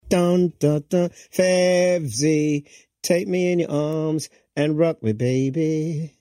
Dun, dun, dun. Fevzi, take me in your arms and rock me, baby.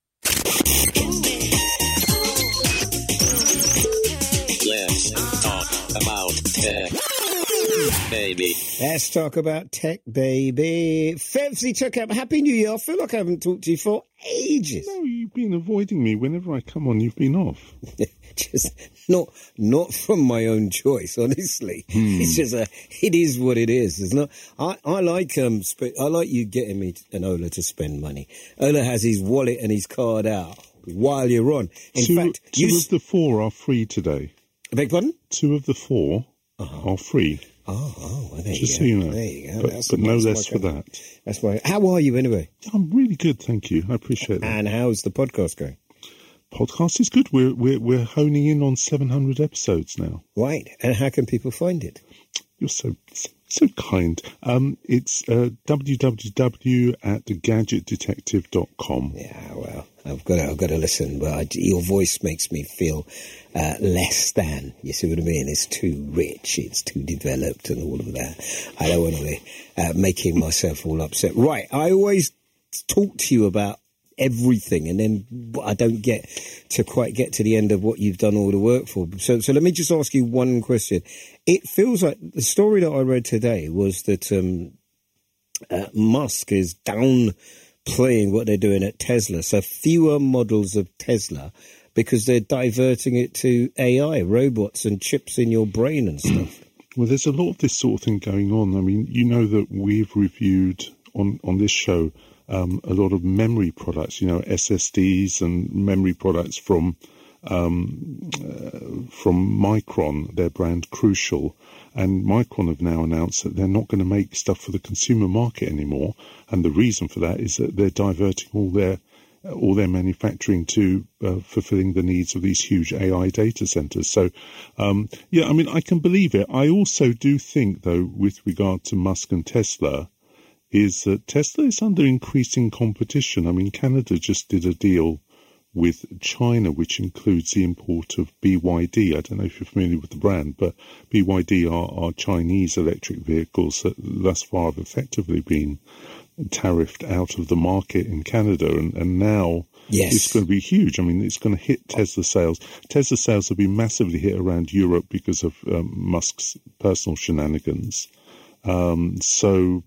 Let's talk about tech, baby. Let's talk about tech, baby. Fevzi, check out. Happy New Year. I feel like I haven't talked to you for ages. No, you've been avoiding me. Whenever I come on, you've been off. Just not from my own choice, honestly. It's just it is what it is. It's not. I like I like you getting me and Ola to spend money. Ola has his wallet and his card out while you're on. In fact, two of the 4 are free today. I beg pardon? 2 of the 4 are free. Oh, well, there Just you go. so you know. There you go. But no less for that. That's why. How are you anyway? I'm really good, thank you. I appreciate that. And how's the podcast going? Podcast is good. We're honing in on 700 episodes now. Right. And how can people find it? You're so kind. It's www.thegadgetdetective.com. Yeah, well, I've got to listen. But your voice makes me feel less than. You see what I mean? It's too rich. It's too developed and all of that. I don't want to be making myself all upset. Right. I always talk to you about everything, and then I don't get to the end of what you've done all the work for. So let me just ask you one question. It feels like the story that I read today was that Musk is downplaying what they're doing at Tesla. So fewer models of Tesla because they're diverting it to AI, robots and chips in your brain and stuff. Well, there's a lot of this sort of thing going on. I mean, you know that we've reviewed on this show a lot of memory products, SSDs and memory products from Micron, their brand Crucial. And Micron have now announced that they're not going to make stuff for the consumer market anymore. And the reason for that is that they're diverting all their manufacturing to fulfilling the needs of these huge AI data centers. So, I can believe it. I also do think, though, with regard to Musk and Tesla, is that Tesla is under increasing competition. I mean, Canada just did a deal with China, which includes the import of BYD. I don't know if you're familiar with the brand, but BYD are Chinese electric vehicles that thus far have effectively been tariffed out of the market in Canada. And now it's going to be huge. I mean, it's going to hit Tesla sales. Tesla sales have been massively hit around Europe because of Musk's personal shenanigans. So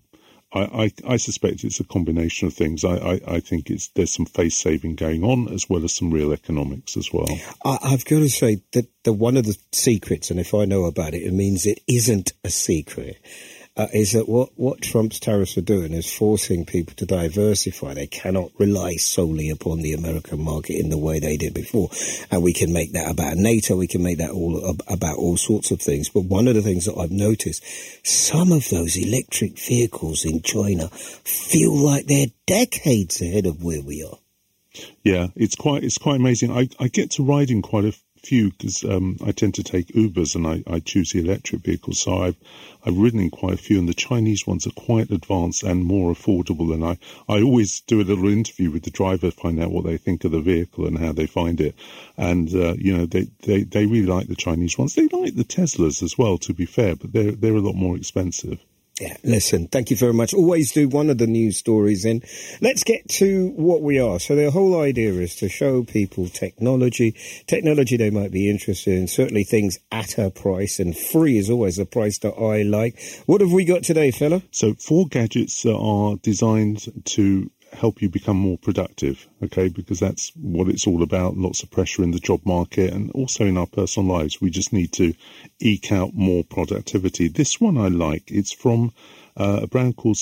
I suspect it's a combination of things. I think there's some face saving going on as well as some real economics as well. I've got to say that one of the secrets, and if I know about it, it means it isn't a secret, is that what Trump's tariffs are doing is forcing people to diversify. They cannot rely solely upon the American market in the way they did before. And we can make that about NATO. We can make that all about all sorts of things. But one of the things that I've noticed, some of those electric vehicles in China feel like they're decades ahead of where we are. Yeah, it's quite amazing. I get to ride in quite a few because I tend to take Ubers and I choose the electric vehicles. So I've ridden in quite a few, and the Chinese ones are quite advanced and more affordable. And I always do a little interview with the driver, find out what they think of the vehicle and how they find it. And they really like the Chinese ones. They like the Teslas as well, to be fair, but they're a lot more expensive. Yeah, listen, thank you very much. Always do one of the news stories in. Let's get to what we are. So the whole idea is to show people technology they might be interested in, certainly things at a price, and free is always a price that I like. What have we got today, fella? So 4 gadgets that are designed to help you become more productive, okay, because that's what it's all about. Lots of pressure in the job market and also in our personal lives. We just need to eke out more productivity. This one I like. It's from a brand called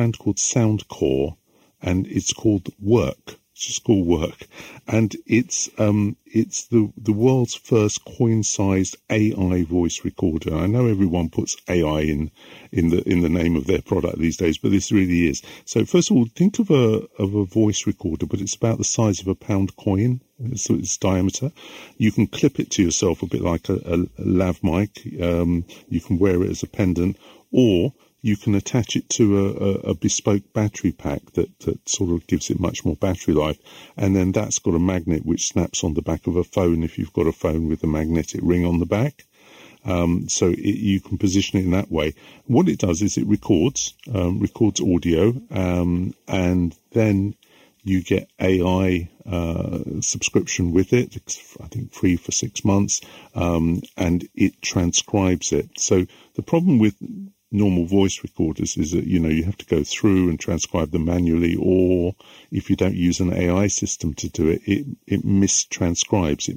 Soundcore, and it's called Work. It's just called Work, and it's the world's first coin-sized AI voice recorder. I know everyone puts AI in the name of their product these days, but this really is. So first of all, think of a voice recorder, but it's about the size of a pound coin. So its diameter. You can clip it to yourself a bit like a lav mic. You can wear it as a pendant, or you can attach it to a bespoke battery pack that sort of gives it much more battery life. And then that's got a magnet which snaps on the back of a phone if you've got a phone with a magnetic ring on the back. You can position it in that way. What it does is it records audio, and then you get AI subscription with it. It's, I think, free for 6 months, and it transcribes it. So the problem with normal voice recorders is that, you have to go through and transcribe them manually, or if you don't use an AI system to do it, it mistranscribes.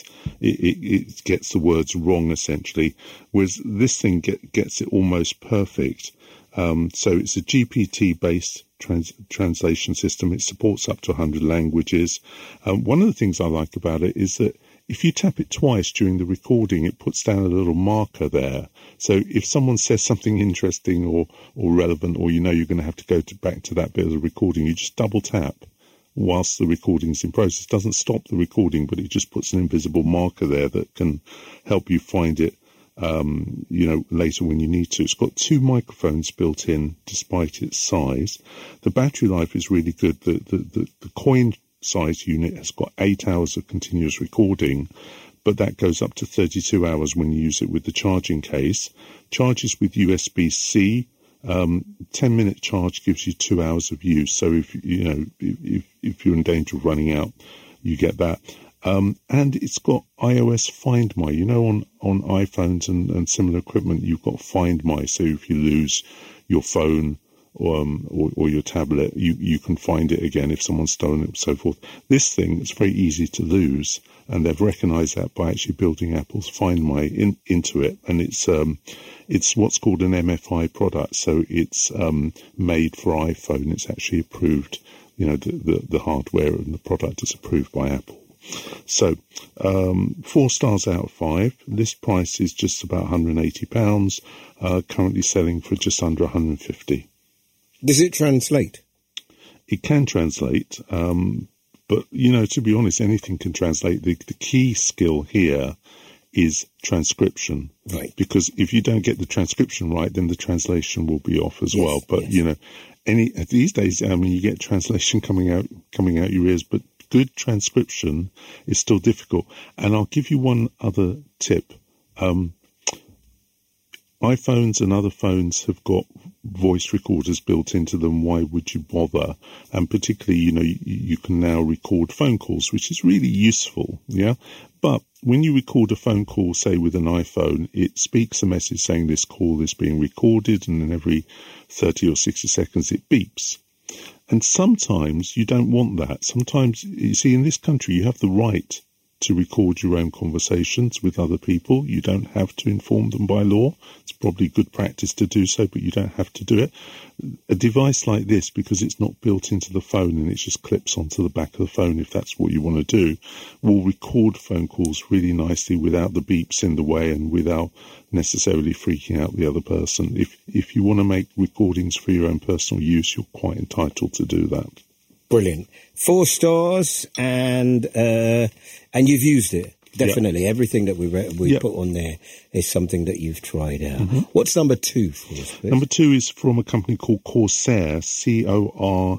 It gets the words wrong, essentially, whereas this thing gets it almost perfect. So it's a GPT-based translation system. It supports up to 100 languages. One of the things I like about it is that if you tap it twice during the recording, it puts down a little marker there. So if someone says something interesting or relevant, or you're going to have to go back to that bit of the recording, you just double tap whilst the recording's in process. It doesn't stop the recording, but it just puts an invisible marker there that can help you find it later when you need to. It's got 2 microphones built in, despite its size. The battery life is really good. The coin size unit has got 8 hours of continuous recording, but that goes up to 32 hours when you use it with the charging case. Charges with USB-C. 10-minute charge gives you 2 hours of use. So if you're in danger of running out, you get that. And it's got iOS Find My. On iPhones and similar equipment, you've got Find My. So if you lose your phone or your tablet, you can find it again if someone's stolen it and so forth. This thing is very easy to lose, and they've recognized that by actually building Apple's Find My into it. And it's what's called an MFI product. So it's made for iPhone. It's actually approved. The hardware and the product is approved by Apple. So, 4 stars out of 5. List price is just about £180. Currently selling for just under £150. Does it translate? It can translate, but to be honest, anything can translate. The key skill here is transcription, right? Because if you don't get the transcription right, then the translation will be off as well. But yes. These days, you get translation coming out your ears, but good transcription is still difficult. And I'll give you one other tip. iPhones and other phones have got voice recorders built into them. Why would you bother? And particularly, you can now record phone calls, which is really useful. Yeah. But when you record a phone call, say with an iPhone, it speaks a message saying this call is being recorded, and then every 30 or 60 seconds it beeps. And sometimes you don't want that. Sometimes, you see, in this country, you have the right to record your own conversations with other people. You don't have to inform them by law. It's probably good practice to do so, but you don't have to do it. A device like this, because it's not built into the phone and it just clips onto the back of the phone, if that's what you want to do, will record phone calls really nicely without the beeps in the way and without necessarily freaking out the other person. If you want to make recordings for your own personal use, you're quite entitled to do that. Brilliant. 4 stars, and you've used it. Definitely. Yep. Everything that we put on there is something that you've tried out. Mm-hmm. What's number 2 for us, please? Number 2 is from a company called Corsair, Corsair.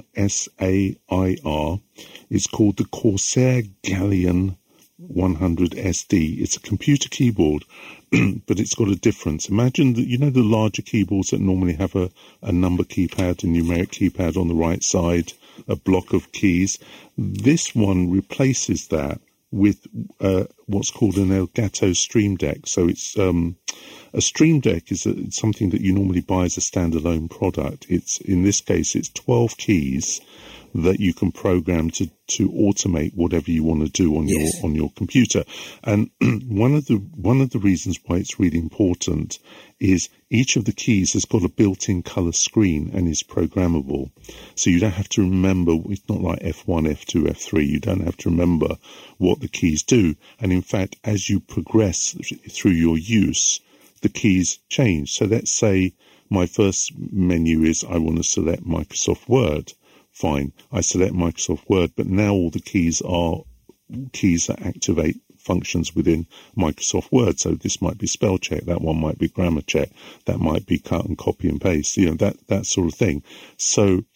It's called the Corsair Galleon 100 SD. It's a computer keyboard, but it's got a difference. Imagine that, the larger keyboards that normally have a number keypad, a numeric keypad on the right side, a block of keys. This one replaces that with what's called an Elgato Stream Deck. So it's a Stream Deck is something that you normally buy as a standalone product. In this case, it's 12 keys that you can program to automate whatever you want to do on your computer. And one of the reasons why it's really important is each of the keys has got a built-in color screen and is programmable. So you don't have to remember. It's not like F1, F2, F3. You don't have to remember what the keys do. And in fact, as you progress through your use, the keys change. So let's say my first menu is I want to select Microsoft Word. Fine, I select Microsoft Word, but now all the keys are keys that activate functions within Microsoft Word. So this might be spell check, that one might be grammar check, that might be cut and copy and paste, that sort of thing. So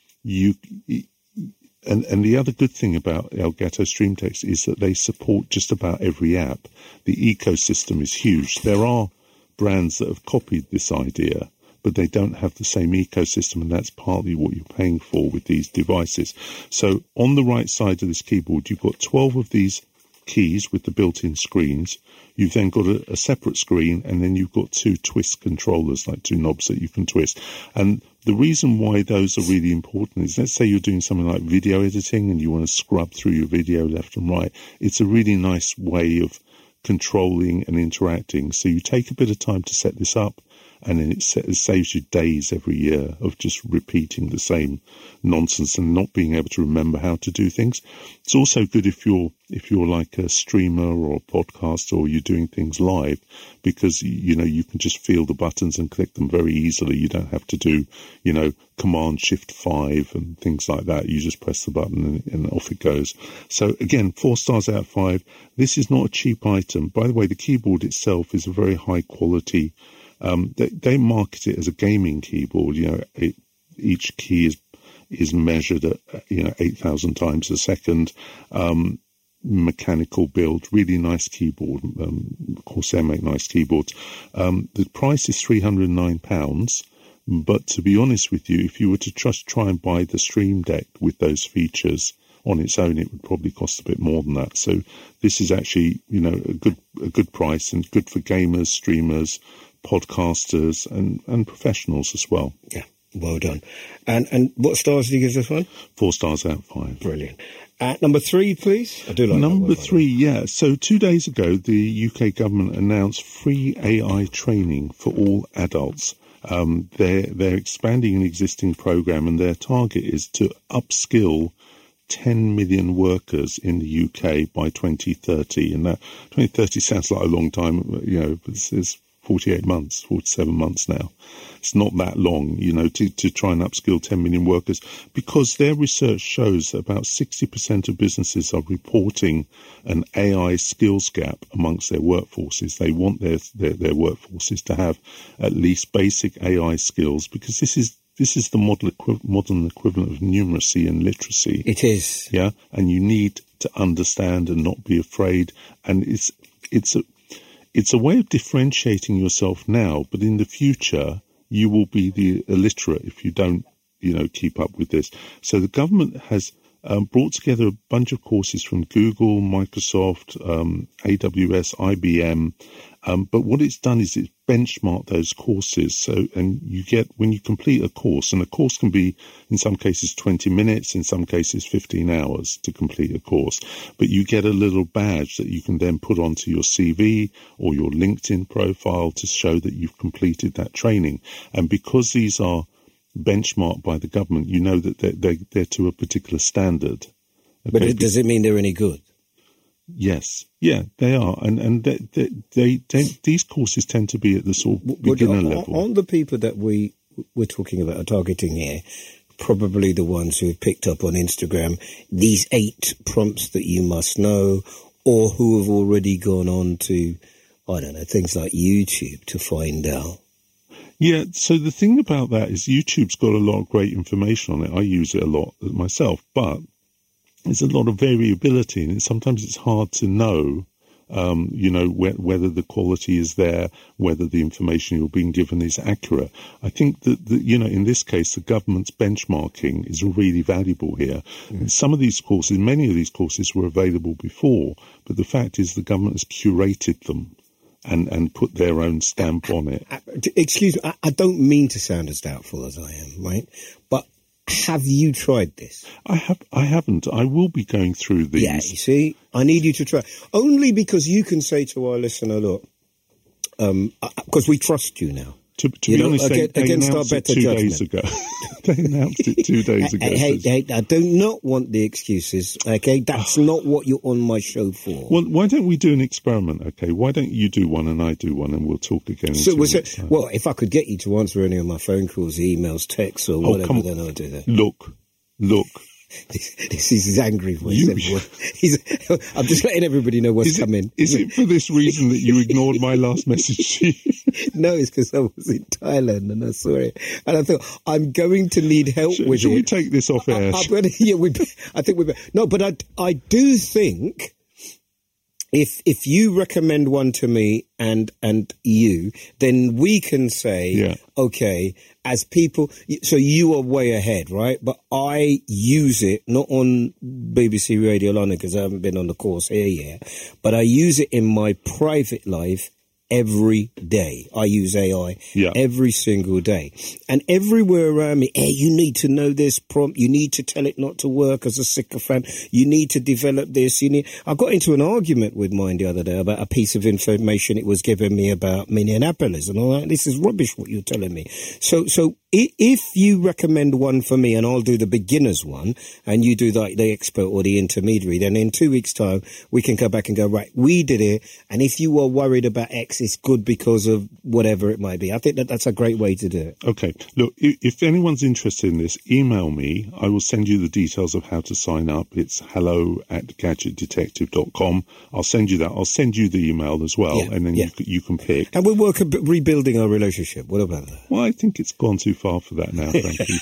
and the other good thing about Elgato Stream Decks is that they support just about every app. The ecosystem is huge. There are brands that have copied this idea, but they don't have the same ecosystem, and that's partly what you're paying for with these devices. So on the right side of this keyboard, you've got 12 of these keys with the built-in screens. You've then got a separate screen, and then you've got 2 twist controllers, like 2 knobs that you can twist. And the reason why those are really important is, let's say you're doing something like video editing and you want to scrub through your video left and right. It's a really nice way of controlling and interacting. So you take a bit of time to set this up, and then it saves you days every year of just repeating the same nonsense and not being able to remember how to do things. It's also good if you're like a streamer or a podcaster, or you're doing things live, because you can just feel the buttons and click them very easily. You don't have to do Command Shift 5 and things like that. You just press the button and off it goes. So again, 4 stars out of 5. This is not a cheap item. By the way, the keyboard itself is a very high quality. They market it as a gaming keyboard. Each key is measured at 8,000 times a second. Mechanical build, really nice keyboard. Of course, they make nice keyboards. The price is £309. But to be honest with you, if you were to just try and buy the Stream Deck with those features on its own, it would probably cost a bit more than that. So this is actually, a good price, and good for gamers, streamers, podcasters, and professionals as well. Yeah, well done. And what stars do you give this one? 4 stars out of 5. Brilliant. Number 3, please. I do like number 3. Yeah. So 2 days ago, the UK government announced free AI training for all adults. They're expanding an existing program, and their target is to upskill 10 million workers in the UK by 2030. And that 2030 sounds like a long time, but it's 47 months now. It's not that long, to try and upskill 10 million workers, because their research shows that about 60% of businesses are reporting an AI skills gap amongst their workforces. They want their workforces to have at least basic AI skills, because this is the modern equivalent of numeracy and literacy. It is. Yeah, and you need to understand and not be afraid. And it's a way of differentiating yourself now, but in the future, you will be the illiterate if you don't, keep up with this. So the government has brought together a bunch of courses from Google, Microsoft, AWS, IBM. But what it's done is it's benchmarked those courses. So, and when you complete a course, and a course can be, in some cases, 20 minutes, in some cases, 15 hours to complete a course. But you get a little badge that you can then put onto your CV or your LinkedIn profile to show that you've completed that training. And because these are benchmarked by the government, you know that they're to a particular standard. Okay? But does it mean they're any good? Yes, yeah, they are, and these courses tend to be at the sort of beginner level. On the people that we're talking about, are targeting here, probably the ones who have picked up on Instagram these 8 prompts that you must know, or who have already gone on to, I don't know, things like YouTube to find out. Yeah, so the thing about that is YouTube's got a lot of great information on it. I use it a lot myself, but there's a lot of variability, and sometimes it's hard to know, whether the quality is there, whether the information you're being given is accurate. I think that, in this case, the government's benchmarking is really valuable here. Mm. Some of these courses, many of these courses were available before, but the fact is the government has curated them and put their own stamp on it. Excuse me, I don't mean to sound as doubtful as I am, right? But have you tried this? I haven't. I will be going through these. Yeah, you see, I need you to try. Only because you can say to our listener, look, because we trust you now. To be honest, they announced it 2 days ago. They announced it 2 days ago. Hey, I do not want the excuses, okay? That's not what you're on my show for. Well, why don't we do an experiment, okay? Why don't you do one and I do one, and we'll talk again? Well, if I could get you to answer any of my phone calls, emails, texts, or whatever, then I'll do that. Look. This is his angry voice. I'm just letting everybody know what's coming. Is it for this reason that you ignored my last message to you? No, it's because I was in Thailand and I saw it. And I thought, I'm going to need help with it. Should we take this off air? I think we better. No, but I do think if you recommend one to me and you, then we can say, okay, as people, so you are way ahead, right? But I use it not on BBC Radio London because I haven't been on the course here yet, but I use it in my private life every day. I use AI every single day. And everywhere around me, hey, you need to know this prompt. You need to tell it not to work as a sycophant. You need to develop this. I got into an argument with mine the other day about a piece of information it was giving me about Minneapolis and all that. This is rubbish what you're telling me. So if you recommend one for me and I'll do the beginner's one and you do the expert or the intermediary, then in 2 weeks' time, we can go back and go, right, we did it. And if you are worried about X, it's good because of whatever it might be. I think that's a great way to do it. Okay. Look, if anyone's interested in this, email me. I will send you the details of how to sign up. It's hello@gadgetdetective.com. I'll send you that. I'll send you the email as well, and then you can pick. And we'll work on rebuilding our relationship. What about that? Well, I think it's gone too far for that now, frankly.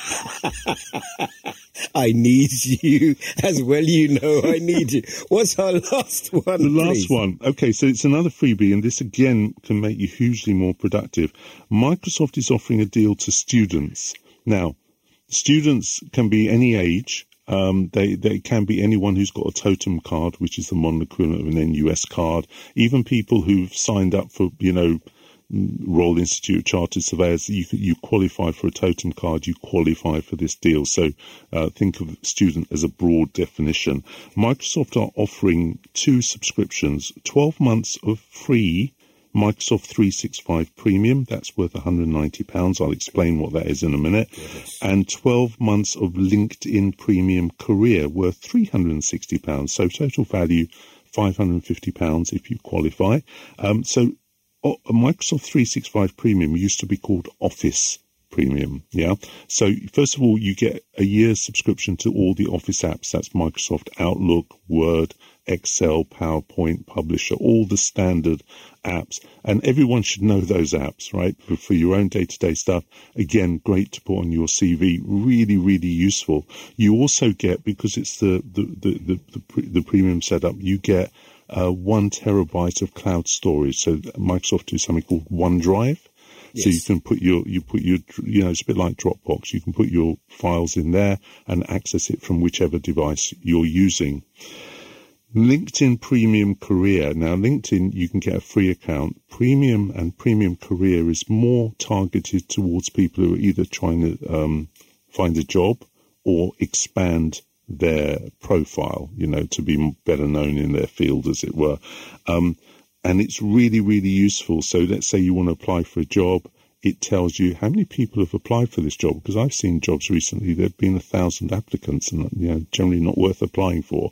I need you as well. I need you. What's our last one? The last one. Okay, so it's another freebie, and this again can make you hugely more productive. Microsoft is offering a deal to students. Now, students can be any age. They can be anyone who's got a totem card, which is the modern equivalent of an NUS card. Even people who've signed up for, Royal Institute of Chartered Surveyors, you qualify for a totem card, you qualify for this deal. So think of student as a broad definition. Microsoft are offering 2 subscriptions, 12 months of free Microsoft 365 Premium, that's worth £190. I'll explain what that is in a minute. Yes. And 12 months of LinkedIn Premium Career, worth £360. So total value, £550 if you qualify. Microsoft 365 Premium used to be called Office Premium, So first of all, you get a year's subscription to all the Office apps. That's Microsoft Outlook, Word, Excel, PowerPoint, Publisher, all the standard apps. And everyone should know those apps, right? For your own day-to-day stuff. Again, great to put on your CV. Really, really useful. You also get, because it's the premium setup, you get 1 terabyte of cloud storage. So Microsoft do something called OneDrive. Yes. So you can put your, it's a bit like Dropbox. You can put your files in there and access it from whichever device you're using. LinkedIn Premium Career. Now, LinkedIn, you can get a free account. Premium and Premium Career is more targeted towards people who are either trying to find a job or expand their profile, to be better known in their field, as it were. And it's really, really useful. So let's say you want to apply for a job. It tells you how many people have applied for this job. Because I've seen jobs recently, there have been 1,000 applicants and, generally not worth applying for.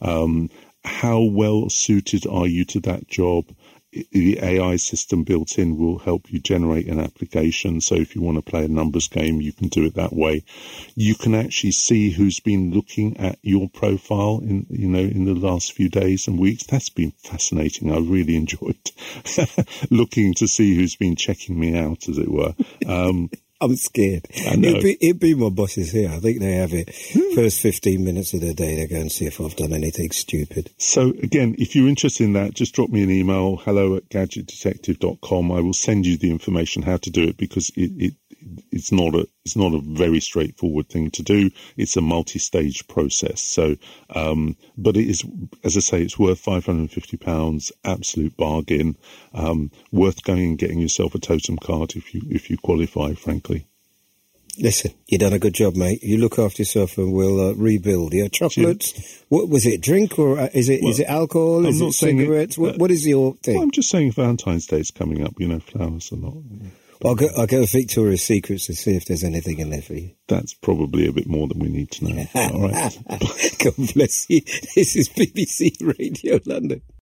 How well suited are you to that job? The AI system built in will help you generate an application. So if you want to play a numbers game, you can do it that way. You can actually see who's been looking at your profile in the last few days and weeks. That's been fascinating. I really enjoyed looking to see who's been checking me out, as it were. I'm scared. I know. It'd be my bosses here. I think they have it. First 15 minutes of the day, they go and see if I've done anything stupid. So, again, if you're interested in that, just drop me an email, hello@gadgetdetective.com. I will send you the information how to do it, because it's not a very straightforward thing to do. It's a multi-stage process. So, but it is, as I say, it's worth £550, absolute bargain. Worth going and getting yourself a totem card if you qualify, frankly. Listen, you've done a good job, mate. You look after yourself and we'll rebuild. Yeah, chocolates. Cheers. What was it? Drink or is it alcohol? Is it cigarettes? What is your thing? Well, I'm just saying Valentine's Day is coming up. Flowers are not. I'll go Victoria's Secrets to see if there's anything in there for you. That's probably a bit more than we need to know. All right. God bless you. This is BBC Radio London.